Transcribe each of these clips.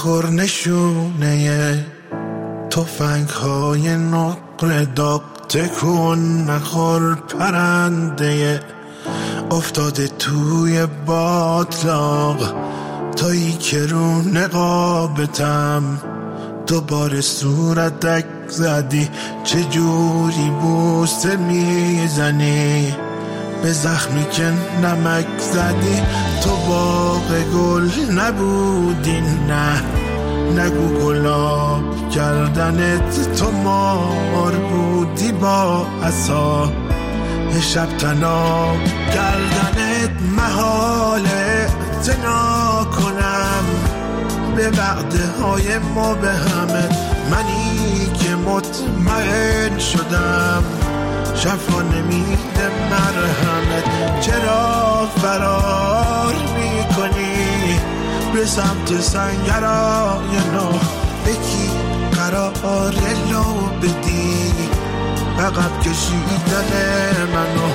نخور نشونه تفنگ های نقره داغ، تکون نخور پرنده افتاده توی باطلاق، تایی که رو نقابتم دوباره صورتک زدی، چجوری بوسه میزنی به زخمی که نمک زدی. تو باغ گل نبودی، نه نگو گلاب کردنت، تو مار بودی با عصا شب تناب کردنت. محاله اعتنا کنم به وعده های ما به همه، منی که مطمئن شدم شفا نمیده مرهمت. چرا فرار میکنی به سمت سنگرهای نو؟ بکی قرار لو بدی عقب کشیدن منو.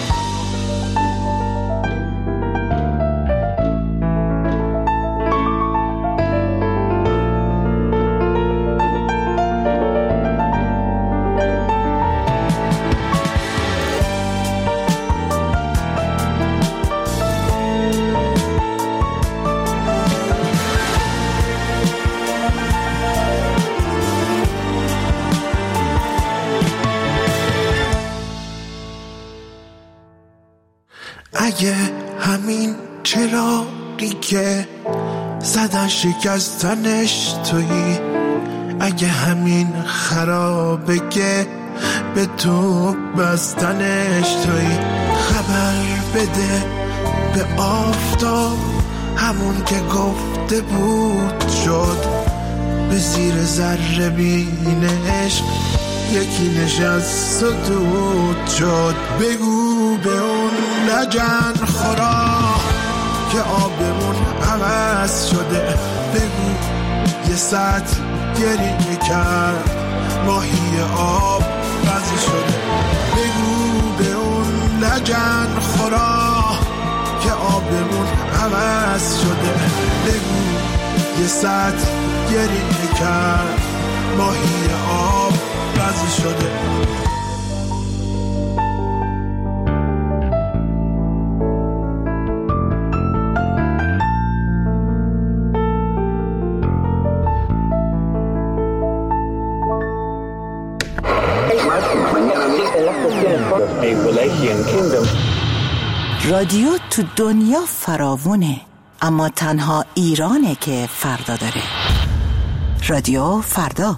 اگه همین چراغی که زدن شکستنش تویی، اگه همین خرابه که به تو بستنش تویی، خبر بده به آفتاب همون که گفته بود شد، به زیر ذره بینش یکی نشست و دود شد. بگو به اون لجن خورا که آبمون عوض شده، بگو یه سطل گریه کرد ماهی آب بز شده. بگو به اون لجن خورا که آبمون عوض شده، بگو یه سطل گریه کرد ماهی آب بز شده. رادیو تو دنیا فراوونه، اما تنها ایرانه که فردا داره. رادیو فردا.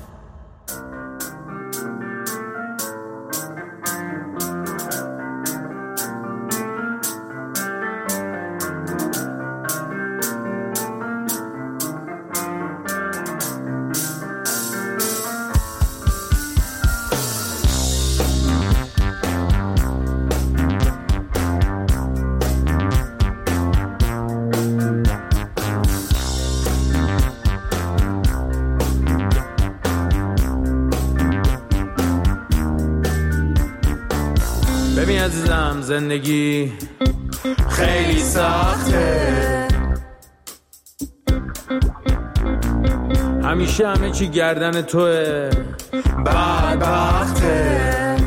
ببین عزیزم، زندگی خیلی سخته، همیشه همه چی گردن توه، بدبخته.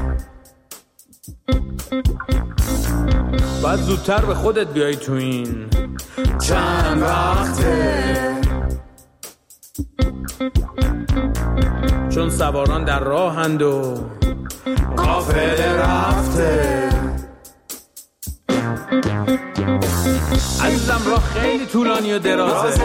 باید زودتر به خودت بیای تو این چند وقته، چون سواران در راهند و قافله رفته. عزیزم راه خیلی طولانی و درازه،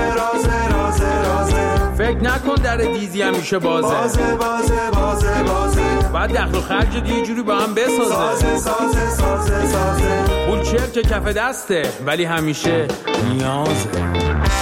فکر نکن در دیزی همیشه بازه. باید دخل و خرج یه جوری با هم بسازه. پول چرک که کف دسته ولی همیشه نیازه.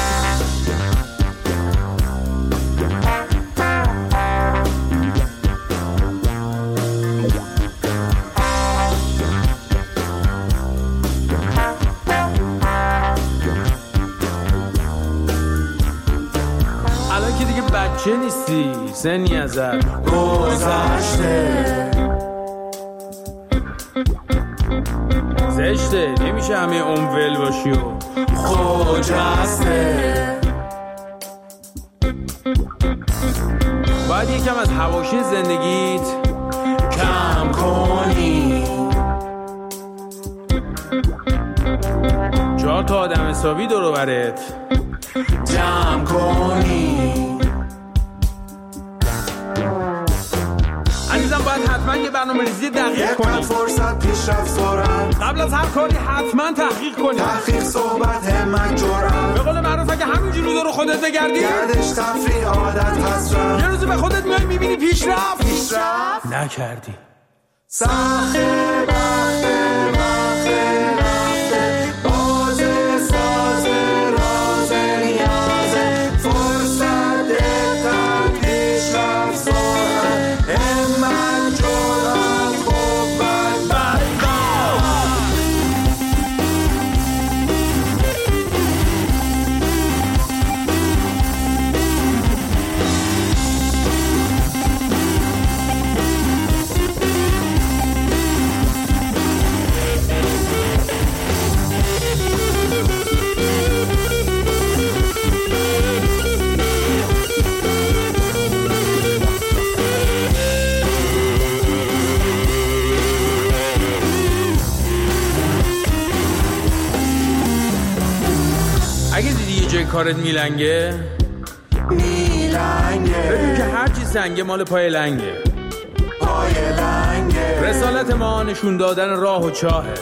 چه نیستی سنی ازت گذشته، زشته نمیشه همه عمر ول باشی و خجسته. یکم از حواشی زندگیت کم کنی. 4 تا آدم حسابی دور و برت جمع کنی. عزیزم باید حتما یه برنامه‌ریزی دقیق کنی. فرصت پیشرفت سرعت، قبل از هر کاری حتما تحقیق کنی. تحقیق، صحبت، همت، جرأت. به قول معروف اگه همینجوری دور خودت بگردی گردش، تفریح، عادت، حسرت، یه روزی به خودت میای میبینی پیشرفت نکردی. سخته بخته بخته رفته، بازه سازه رازه نیازه، فرصت دقت پیشرفت سرعت، همت، جرأت، قوت، بقا. اگه دیدی یه جای کارت میلنگه بدون که هرچی سنگه مال پای لنگه. رسالت ما نشون دادن راه و چاهه.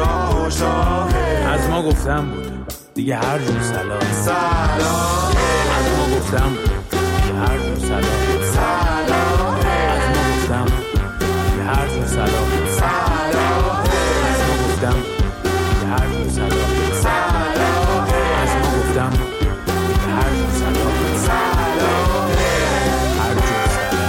از ما گفتم بود دیگه هر جور سلام. از ما گفتم بود دیگه هر جور سلام. از ما گفتم دیگه هر جور سلام. از ما گفتم دیگه هر جور سلام. از ما گفتم هر جور سلام. هر جور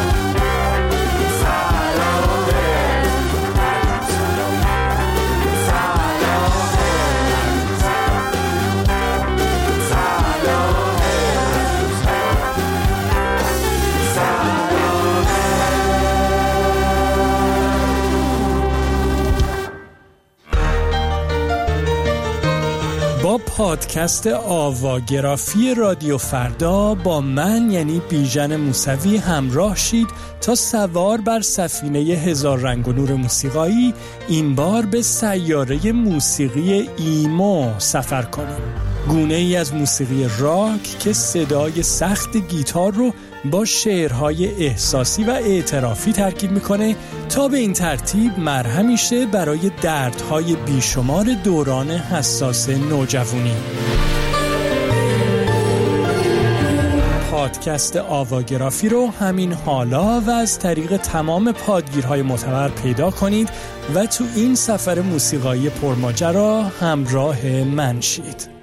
با پادکست آواگرافی رادیو فردا با من یعنی بیژن موسوی همراه شید تا سوار بر سفینه هزار رنگ و نور موسیقایی این بار به سیاره موسیقی ایمو سفر کنیم. گونه ای از موسیقی راک که صدای سخت گیتار رو با شعرهای احساسی و اعترافی ترکیب میکنه تا به این ترتیب مرهمی شه برای دردهای بیشمار دوران حساس نوجوانی. پادکست آواگرافی رو همین حالا و از طریق تمام پادگیرهای معتبر پیدا کنید و تو این سفر موسیقایی پرماجرا همراه من شید.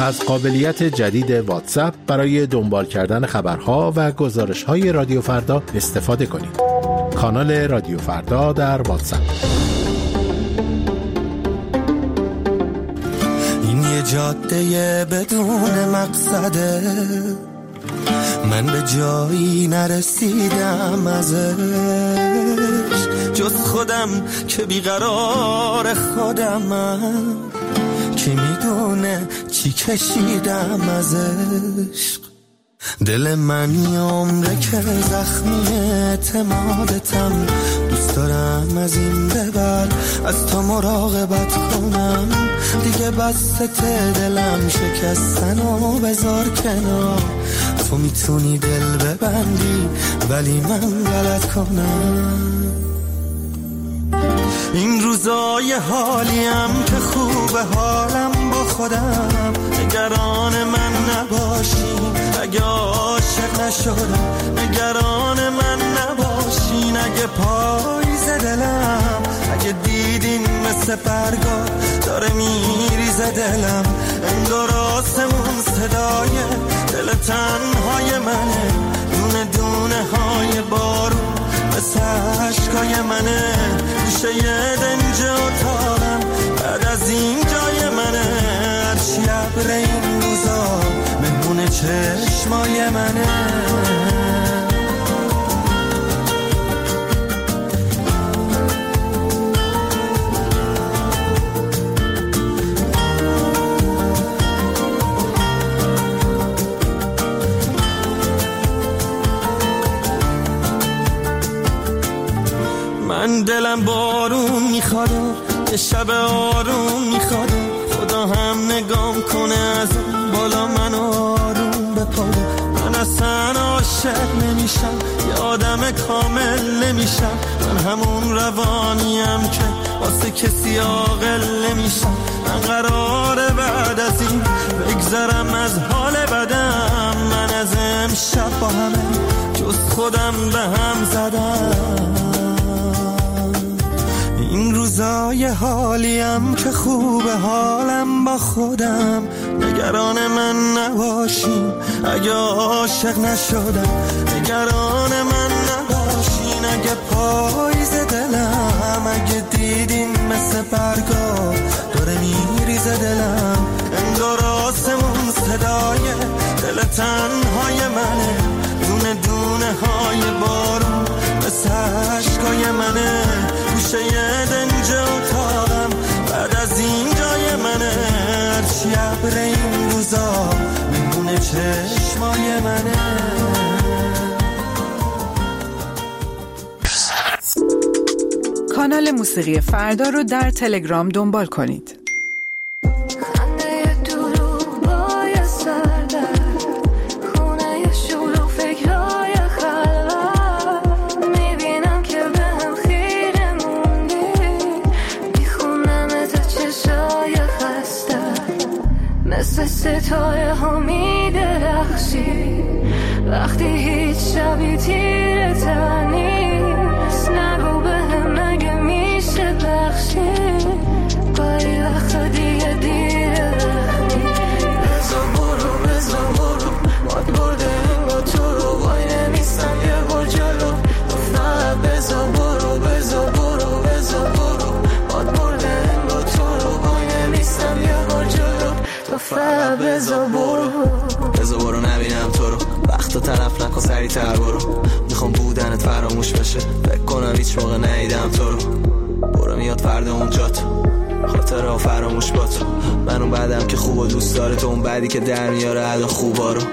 از قابلیت جدید واتساپ برای دنبال کردن خبرها و گزارش‌های رادیو فردا استفاده کنید. کانال رادیو فردا در واتساپ. این یه جاده بدون مقصده، من به جایی نرسیدم ازش، جز خودم که بیقرار خودمم، کی میدونه چی کشیدم از عشق. دل من یه عمره که زخمی اعتمادتم، دوست دارم از این به بعد از تو مراقبت کنم، دیگه بسته دلم شکستن و بذار کنار، تو میتونی دل ببندی ولی من غلط کنم. این روزای حالیم که خوبه حالم با خودم، نگران من نباشین اگه عاشق نشدم، نگران من نباشین اگه پاییز دلم، اگه دیدین مثل برگا داره میریزه دلم، انگار آسمون صدای دل تنهای منه، دونه دونه های بارون مثل عشقای منه، گوشه یه دنج اتاقم بعد از این جای منه، هرچی عبر این روزا مهمون چشمای منه. من دلم بارون میخواد، یه شب آروم میخواد، خدا هم نگام کنه از بالا منو آروم بپاده، من اصلا عاشق نمیشم، یه آدم کامل نمیشم، من همون روانیم که واسه کسی عاقل نمیشم، من قراره بعد از این بگذرم از حال بدم، من از امشب با همه جز خودم به هم زدم. این روزای حالیم که خوبه حالم با خودم، نگران من نباشین اگه عاشق نشدم، نگران من نباشین اگه پاییز دلم، اگه دیدین مثل برگا داره میریزه دلم، انگار آسمون صدای دل تنهای منه، دونه دونه های بارون مثل عشقای منه، گوشه یه دنج اتاقم بعد از این جای منه، هرچی عبر این روزا مهمون چشمای منه. کانال موسیقی فردا رو در تلگرام دنبال کنید. ستاره ها می درخشی وقتی هیچ شبی تیره تر نیست، نگو به هم نگه میشه بخشی، گاهی وقتا دیگه دیره وقتی، بزا برو ماد برده این با تو رو، وای نمیستم یه بار جلو، فقط بزا برو ماد برده این با تو رو، وای نمیستم یه بار جلو، فقط بزا برو نبینم تو رو، وقتا طرف نکن سریع‌تر برو، میخوام بودنت فراموش بشه، فکر کنم هیچ موقع ندیدم تو رو، برو میاد فردا اونجا تو، خاطره ها فراموش با تو، من اون بعدم که خوب و دوست داره، تو اون بعدی که در میاره عدا خوبا رو،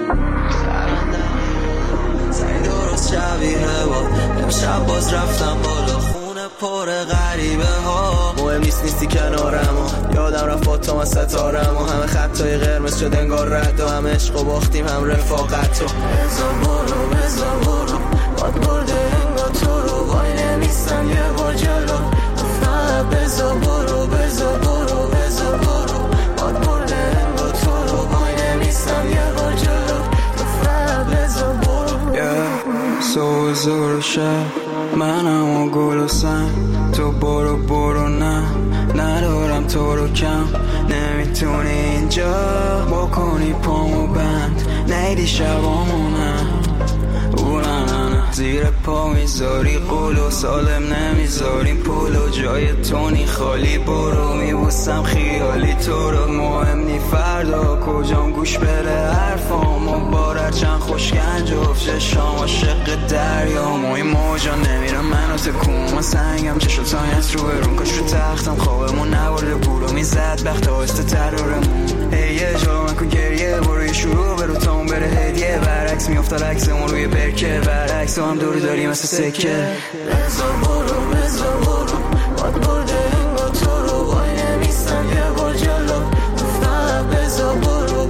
سعی درست شبیه با امشب باز رفتم بالا، پر غریبه ها، مهم نیستی کنارم و یادم رفت با تو من ستارم و همه خطای قرمز شد انگار رد و هم عشق و باختیم هم رفاقت رو، بزا برو باد برده انگار تو رو، وای نمیستم یه با جلو، فقط بزا برو باد برده انگار تو رو، وای نمیستم یه با جلو، فقط بزا برو. سوزور شب منم و گل و سنگ، تو برو برو نه ندارم تو رو کم، نمیتونی اینجا بکنی پامو بند، نیدی شبامونم زیر پا میذاری قولو، سالم نمیذاریم پولو، جای تونی خالی برو، میبوسم خیالی تو رو، مهم نی فردا کجام گوش بده حرفام، بارر چند خوشگنج افشه شام عاشق دریام، و این موجا نمیرم منو تکون، ما سنگم چه شد سایت رو برون، کاش رو تختم خوابمون نبارده بورو میزد بخت آهسته ترارمون، یه جا من کن گریه برو شروع برو تاون بره هدیه، برعکس میافتاد عکسمون روی برکه، برعکس هم دوری داری مثل سکه، بزا برو باد برده انگار تو رو، وای نمیستم یه بار جلو، گفتم بزا برو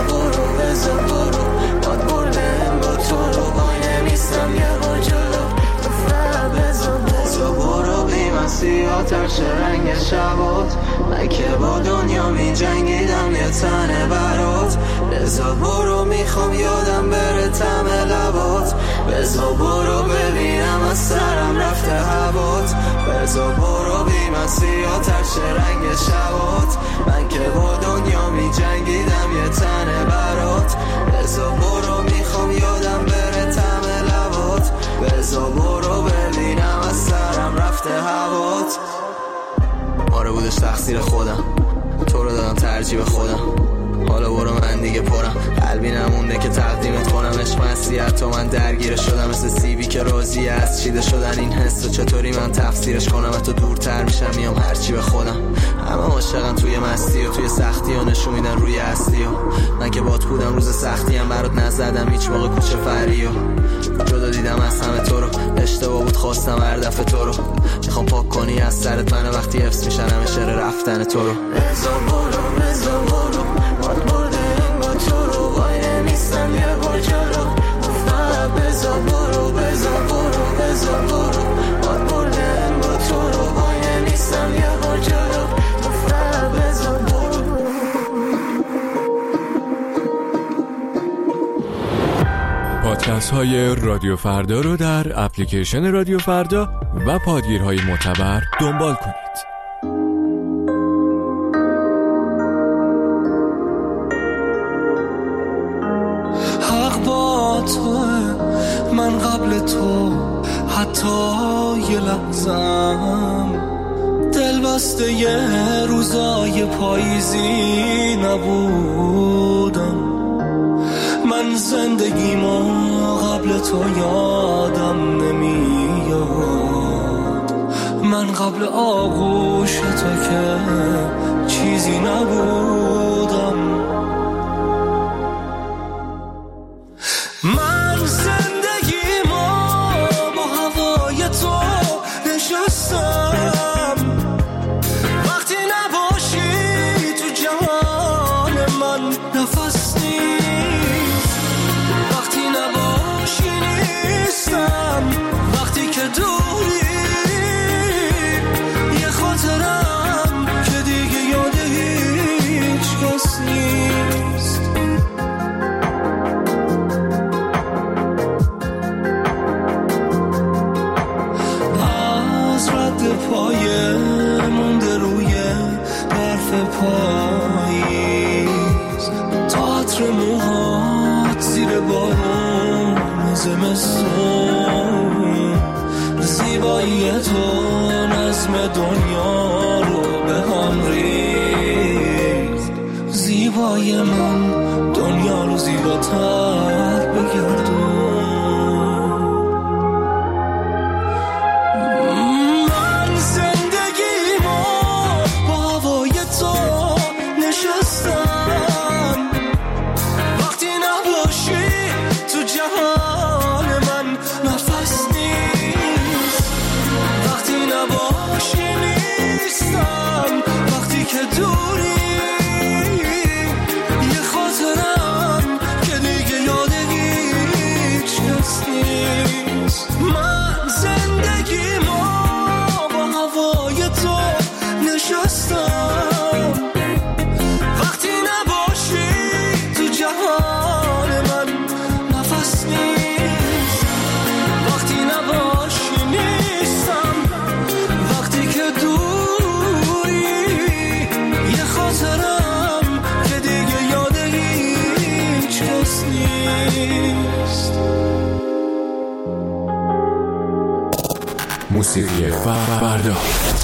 باد برده انگار تو رو، وای نمیستم یه بار جلو، گفتم بزا برو بی من سیاه چه رنگ شبات، من که با دنیا می جنگیدم یه تنه برات، بزا برو میخوام یادم بره طعم لبات، بزا برو ببینم از سرم رفته هوات، بزا برو بی من سیاه چه رنگ شبات، من که با دنیا می جنگیدم یه تنه برات، بزا برو میخوام یادم بره طعم لبات، بزا برو ببینم از سرم رفته هوات. آره بودش تقصیر خودم، تو رو دادم ترجیح به خودم، حالا برو من دیگه پرم، قلبی نمونده که تقدیمت کنم، عشق مسیحت تو من درگیر شدم، مثل سیبی که راضی از چیده شدن این حس، و چطوری من تفسیرش کنم، تو دورتر میشم میام هرچی به خودم، همه عاشقن توی مستی و توی سختی ها نشون میدن روی اصلی، و من که بات بودم روز سختی هم برات نزدم هیچ موقع کوچه فری، و جدا دیدم از همه تو رو، اشتباه بود خواستم هر دفعه تو رو، میخوام پاک کنی از سرت منو وقتی حفظ میشن همه شعر رفتن تو رو، بزا برو باد برده انگار تو رو، وای نمیستم یه بار جلو، گفتم بزا برو باد برده انگار تو رو، وای نمیستم یه بار جلو، گفتم بزا برو. پادکست های رادیو فردا رو در اپلیکیشن رادیو فردا و پادگیرهای معتبر دنبال کنید. من قبل تو حتی یه لحظم دل بسته یه روزای پاییزی نبودم، من زندگیمو قبل تو یادم نمیاد، من قبل آغوش تو که چیزی نبودم، من زندگیمو با هوای تو نشستم، وقتی نباشی تو جهان من نفس نیست، وقتی نباشی نیستم، وقتی که دوری یه خاطرم که دیگه یاد هیچ کس نیست. پایه مونده روی برف پاییز، تئاتر موهات زیر بارون زمستون، زیبایی تو نظم دنیا رو به هم ریخت، زیبای من دنیا رو زیباتر بگردون. وقتی نباشی نیستم، وقتی که دور موسیقی فردا.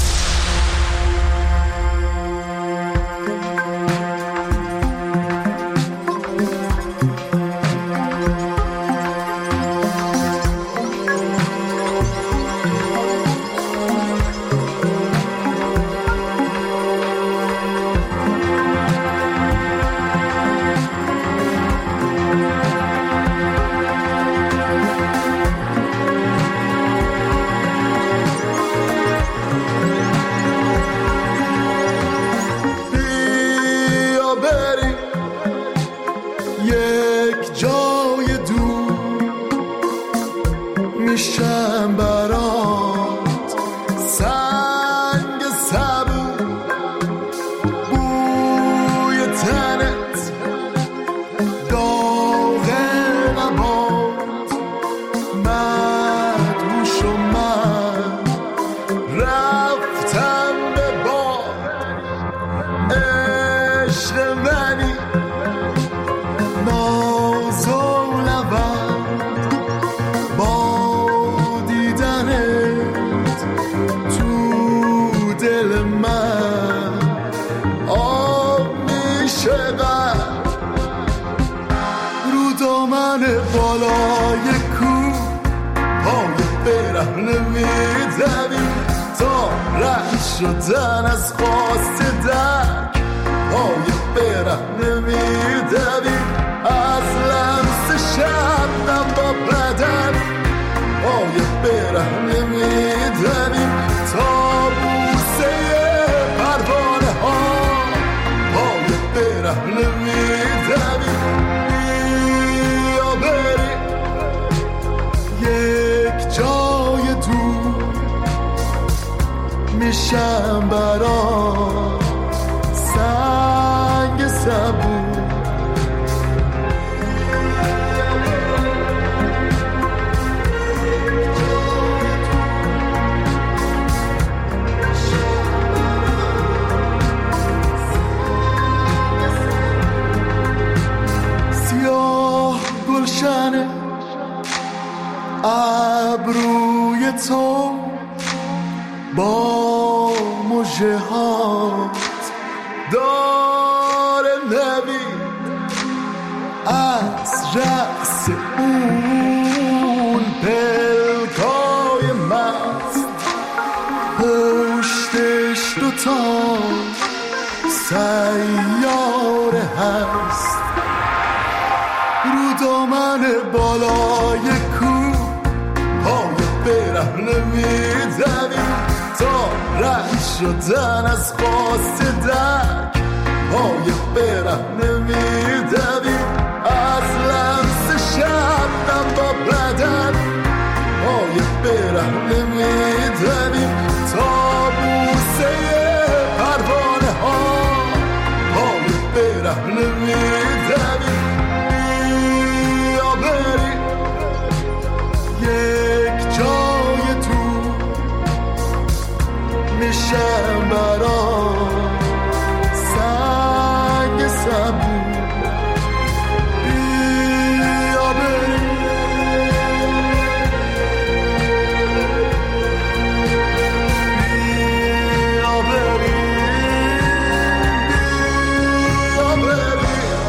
شدن از خواست درک پای برهنه میدویم از لمس شبنم با بدن پای برهنه میدویم تا بوسه پروانه ها پای برهنه میدویم بیا بریم یک جای دور میشم برام سنگ صبور سیاه گلشن ابروی تو با مژه هات داره نوید از رقص اون پلکای مست پشتش دوتا سیاره هست رو دامن بالای کوه پای برهنه میدویم تا رنگ شدن از خواست درک پای برهنه میدویم از لمس شبنم با بدن پای برهنه میدویم تا بوسه پروانه ها پای برهنه میدویم بیا بریم یک جای دور میشم برام سنگ صبور بیا بریم بیا بریم بیا بریم.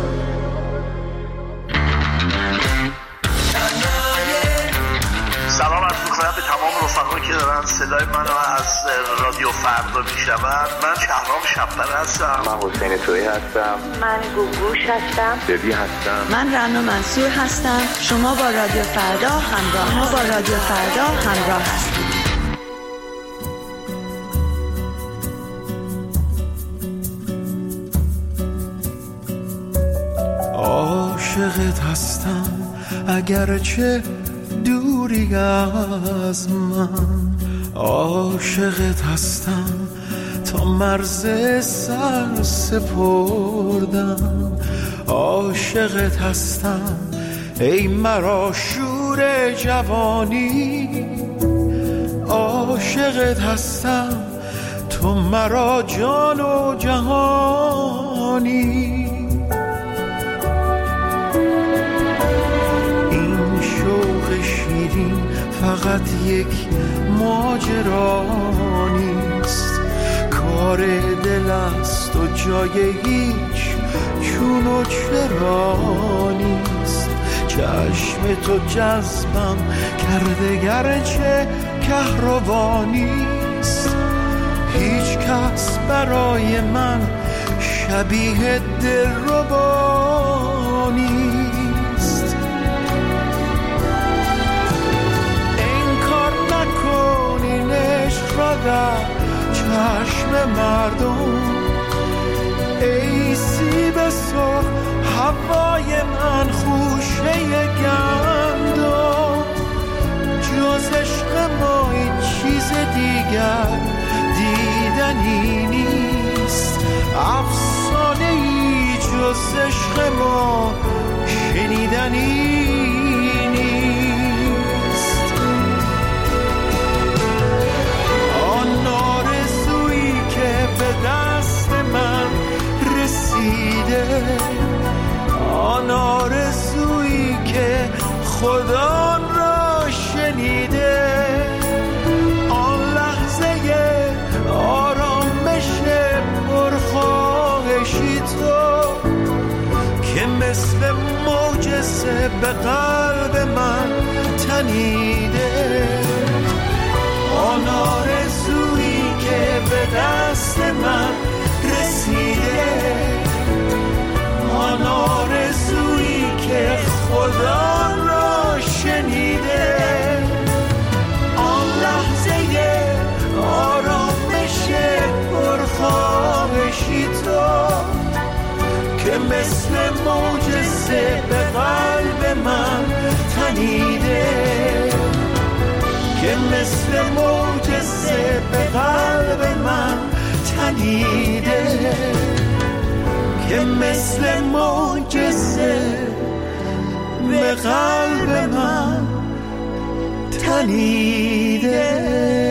سلام عرض می‌کنم به تمام رفقایی که دارن صدای منو از رادیو فردا میشنون. من شهرام شب‌بر هستم. من حسین تویی هستم. من گوگوش هستم. دبی هستم. من رنا منصور هستم. شما با رادیو فردا همراه هستید. عاشقت هستم اگرچه دوری از من، عاشقت هستم تا مرز سر سپردم، عاشقت هستم ای مرا شور جوانی، عاشقت هستم تو مرا جان و جهانی. این شوق شیرین فقط یک ماجرا نیست، کار دل است و جای هیچ چون و چرا نیست. چشم تو جذبم کرده گرچه کهربانیست، هیچ کس برای من شبیه دلربا نیست. این کار نکنین عشق را در چشم مردم، ای سیب سرخ هوای من خوشه گندم. جز عشق ما این چیز دیگر دیدنی نیست، افسانه ای جز عشق ما شنیدنی نیست. آن آرزویی که به دست من رسیده، آن آرزویی که خدا را شنیده، آن لحظه آرامش پرخواهشی تو که مثل معجزه به قلب من تنیده، آن آرزویی که به دست من رسیده، آن آرزویی که خدا را شنیده، آن لحظه آرامش پرخواهشی تو که مثل معجزه به قلب من تنیده، که مثل معجزه به قلب من تنیده، که مثل معجزه به قلب من تنیده.